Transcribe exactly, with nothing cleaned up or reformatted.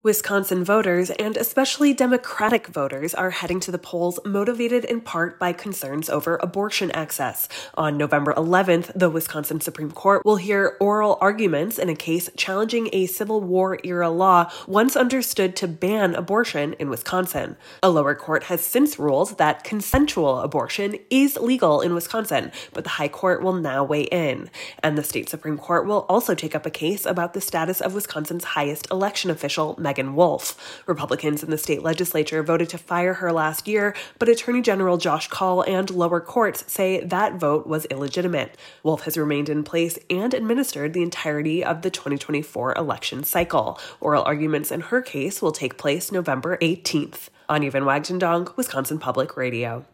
Wisconsin voters, and especially Democratic voters, are heading to the polls motivated in part by concerns over abortion access. On November eleventh, the Wisconsin Supreme Court will hear oral arguments in a case challenging a Civil War-era law once understood to ban abortion in Wisconsin. A lower court has since ruled that consensual abortion is legal in Wisconsin, but the High Court will now weigh in. And the state Supreme Court will also take up a case about the status of Wisconsin's highest election official, Megan Wolfe. Republicans in the state legislature voted to fire her last year, but Attorney General Josh Kaul and lower courts say that vote was illegitimate. Wolfe has remained in place and administered the entirety of the twenty twenty-four election cycle. Oral arguments in her case will take place November eighteenth. Anya Van Wagtendonk, Wisconsin Public Radio.